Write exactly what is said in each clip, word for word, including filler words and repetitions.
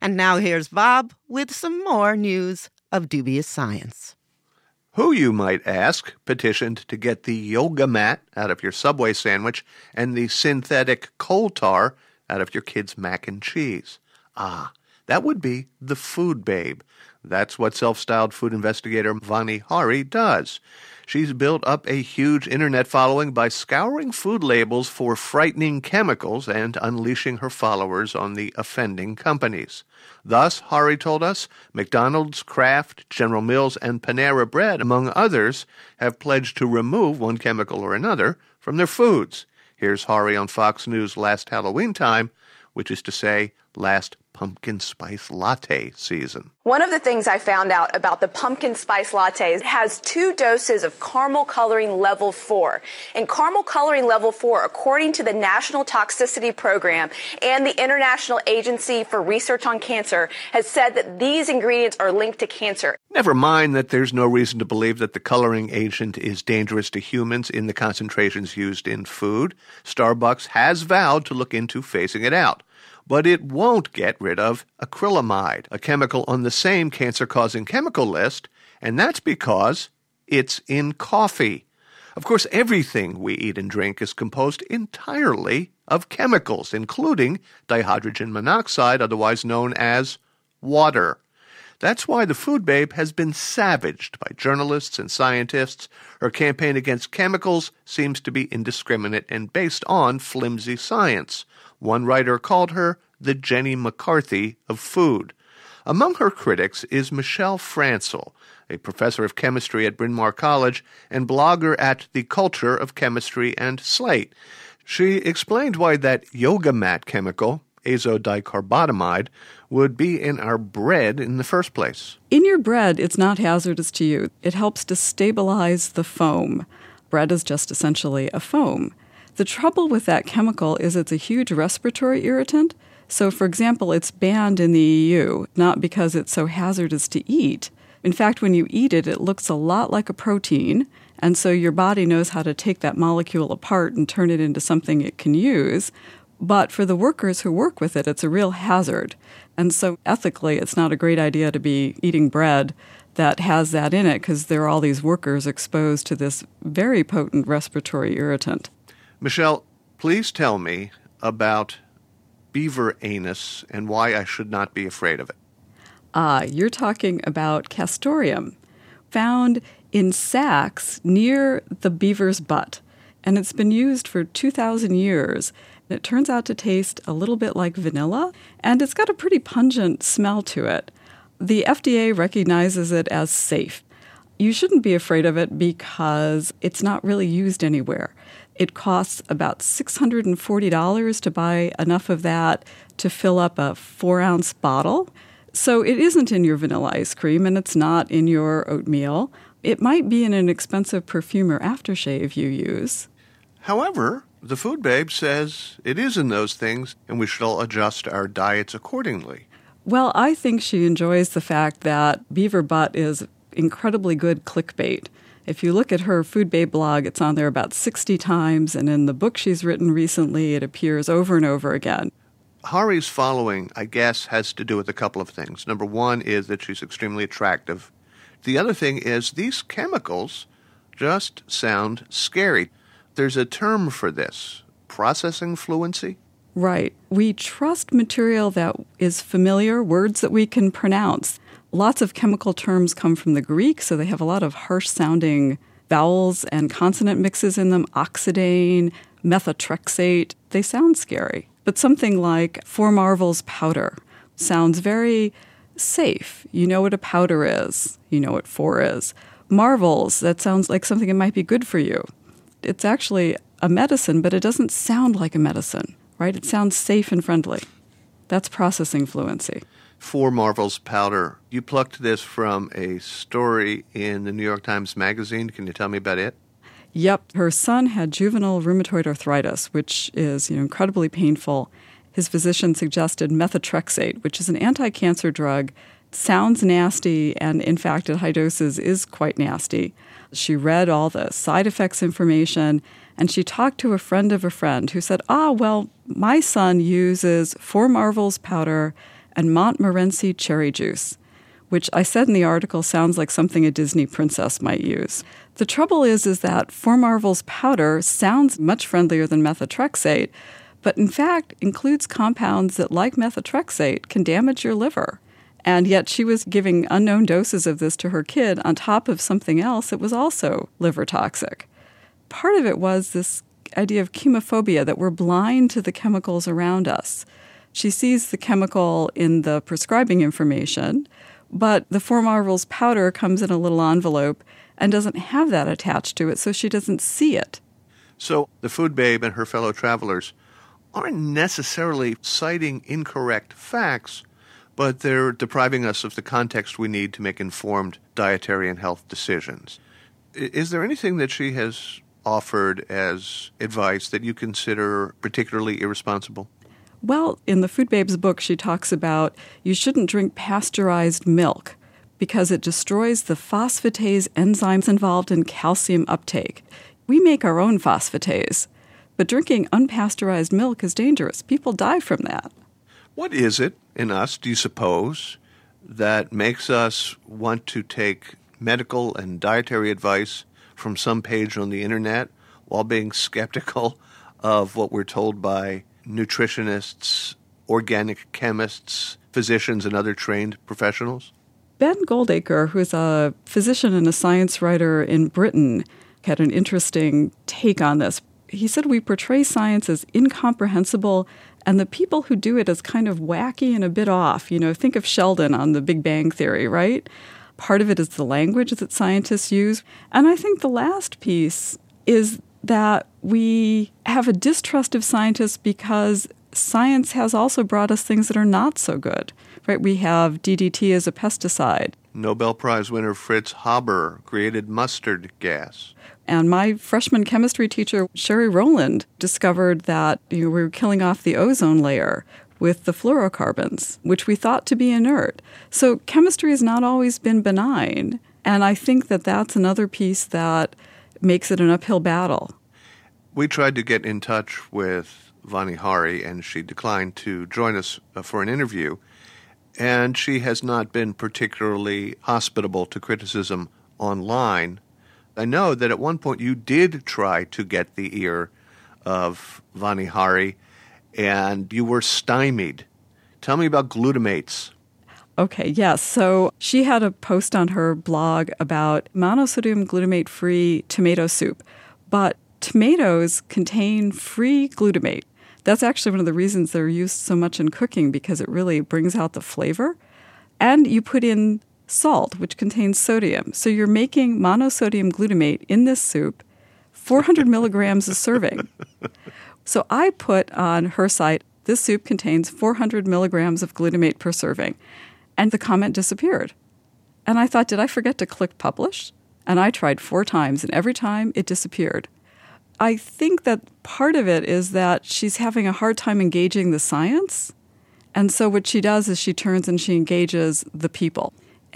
And now here's Bob with some more news of dubious science. Who, you might ask, petitioned to get the yoga mat out of your Subway sandwich and the synthetic coal tar out of your kid's mac and cheese? Ah, that would be the Food Babe. That's what self-styled food investigator Vani Hari does. She's built up a huge internet following by scouring food labels for frightening chemicals and unleashing her followers on the offending companies. Thus, Hari told us, McDonald's, Kraft, General Mills, and Panera Bread, among others, have pledged to remove one chemical or another from their foods. Here's Hari on Fox News last Halloween time, which is to say, last pumpkin spice latte season. One of the things I found out about the pumpkin spice latte is it has two doses of caramel coloring level four. And caramel coloring level four, according to the National Toxicity Program and the International Agency for Research on Cancer, has said that these ingredients are linked to cancer. Never mind that there's no reason to believe that the coloring agent is dangerous to humans in the concentrations used in food. Starbucks has vowed to look into phasing it out. But it won't get rid of acrylamide, a chemical on the same cancer-causing chemical list, and that's because it's in coffee. Of course, everything we eat and drink is composed entirely of chemicals, including dihydrogen monoxide, otherwise known as water. That's why the Food Babe has been savaged by journalists and scientists. Her campaign against chemicals seems to be indiscriminate and based on flimsy science. One writer called her the Jenny McCarthy of food. Among her critics is Michelle Francel, a professor of chemistry at Bryn Mawr College and blogger at The Culture of Chemistry and Slate. She explained why that yoga mat chemical, azodicarbonamide, would be in our bread in the first place. In your bread, it's not hazardous to you. It helps to stabilize the foam. Bread is just essentially a foam. The trouble with that chemical is it's a huge respiratory irritant. So, for example, it's banned in the E U, not because it's so hazardous to eat. In fact, when you eat it, it looks a lot like a protein, and so your body knows how to take that molecule apart and turn it into something it can use. But for the workers who work with it, it's a real hazard. And so ethically, it's not a great idea to be eating bread that has that in it because there are all these workers exposed to this very potent respiratory irritant. Michelle, please tell me about beaver anus and why I should not be afraid of it. Ah, you're talking about castoreum, found in sacs near the beaver's butt. And it's been used for two thousand years. It turns out to taste a little bit like vanilla, and it's got a pretty pungent smell to it. The F D A recognizes it as safe. You shouldn't be afraid of it because it's not really used anywhere. It costs about six hundred forty dollars to buy enough of that to fill up a four-ounce bottle. So it isn't in your vanilla ice cream, and it's not in your oatmeal. It might be in an expensive perfume or aftershave you use. However, the Food Babe says it is in those things, and we should all adjust our diets accordingly. Well, I think she enjoys the fact that beaver butt is incredibly good clickbait. If you look at her Food Babe blog, it's on there about sixty times, and in the book she's written recently, it appears over and over again. Hari's following, I guess, has to do with a couple of things. Number one is that she's extremely attractive. The other thing is these chemicals just sound scary. There's a term for this, processing fluency. Right. We trust material that is familiar, words that we can pronounce. Lots of chemical terms come from the Greek, so they have a lot of harsh-sounding vowels and consonant mixes in them. Oxidane, methotrexate, they sound scary. But something like Four Marvels powder sounds very safe. You know what a powder is. You know what four is. Marvels, that sounds like something that might be good for you. It's actually a medicine, but it doesn't sound like a medicine, right? It sounds safe and friendly. That's processing fluency. Four Marvels powder. You plucked this from a story in the New York Times Magazine. Can you tell me about it? Yep. Her son had juvenile rheumatoid arthritis, which is, you know, incredibly painful. His physician suggested methotrexate, which is an anti-cancer drug. Sounds nasty, and in fact, at high doses is quite nasty. She read all the side effects information, and she talked to a friend of a friend who said, ah, well, my son uses Four Marvels powder and Montmorency cherry juice, which I said in the article sounds like something a Disney princess might use. The trouble is, is that Formarvel's powder sounds much friendlier than methotrexate, but in fact includes compounds that, like methotrexate, can damage your liver. And yet she was giving unknown doses of this to her kid on top of something else that was also liver toxic. Part of it was this idea of chemophobia, that we're blind to the chemicals around us. She sees the chemical in the prescribing information, but the Formarvel's powder comes in a little envelope and doesn't have that attached to it, so she doesn't see it. So the food babe and her fellow travelers aren't necessarily citing incorrect facts, but they're depriving us of the context we need to make informed dietary and health decisions. Is there anything that she has offered as advice that you consider particularly irresponsible? Well, in the Food Babe's book, she talks about you shouldn't drink pasteurized milk because it destroys the phosphatase enzymes involved in calcium uptake. We make our own phosphatase, but drinking unpasteurized milk is dangerous. People die from that. What is it in us, do you suppose, that makes us want to take medical and dietary advice from some page on the internet while being skeptical of what we're told by nutritionists, organic chemists, physicians, and other trained professionals? Ben Goldacre, who is a physician and a science writer in Britain, had an interesting take on this. He said we portray science as incomprehensible and the people who do it as kind of wacky and a bit off. You know, think of Sheldon on The Big Bang Theory, right? Part of it is the language that scientists use. And I think the last piece is that we have a distrust of scientists because science has also brought us things that are not so good, right? We have D D T as a pesticide. Nobel Prize winner Fritz Haber created mustard gas. And my freshman chemistry teacher, Sherry Rowland, discovered that you know, we were killing off the ozone layer with the fluorocarbons, which we thought to be inert. So chemistry has not always been benign. And I think that that's another piece that makes it an uphill battle. We tried to get in touch with Vani Hari, and she declined to join us for an interview. And she has not been particularly hospitable to criticism online. I know that at one point you did try to get the ear of Vani Hari, and you were stymied. Tell me about glutamates. Okay, yes. So she had a post on her blog about monosodium glutamate-free tomato soup. But tomatoes contain free glutamate. That's actually one of the reasons they're used so much in cooking, because it really brings out the flavor. And you put in salt, which contains sodium. So you're making monosodium glutamate in this soup, four hundred milligrams a serving. So I put on her site, this soup contains four hundred milligrams of glutamate per serving. And the comment disappeared. And I thought, did I forget to click publish? And I tried four times, and every time it disappeared. I think that part of it is that she's having a hard time engaging the science. And so what she does is she turns and she engages the people.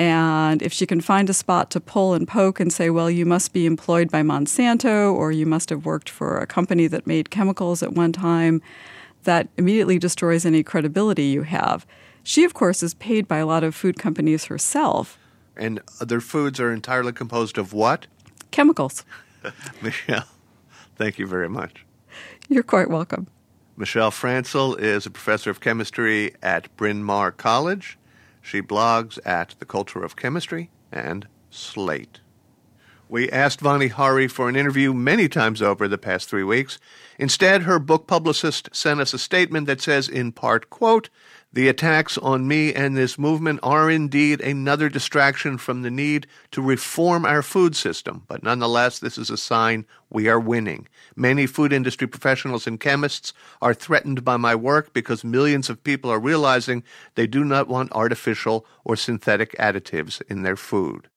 And if she can find a spot to pull and poke and say, well, you must be employed by Monsanto, or you must have worked for a company that made chemicals at one time, that immediately destroys any credibility you have. She, of course, is paid by a lot of food companies herself. And their foods are entirely composed of what? Chemicals. Michelle, thank you very much. You're quite welcome. Michelle Francl is a professor of chemistry at Bryn Mawr College. She blogs at The Culture of Chemistry and Slate. We asked Vani Hari for an interview many times over the past three weeks. Instead, her book publicist sent us a statement that says, in part, quote, "The attacks on me and this movement are indeed another distraction from the need to reform our food system. But nonetheless, this is a sign we are winning. Many food industry professionals and chemists are threatened by my work because millions of people are realizing they do not want artificial or synthetic additives in their food."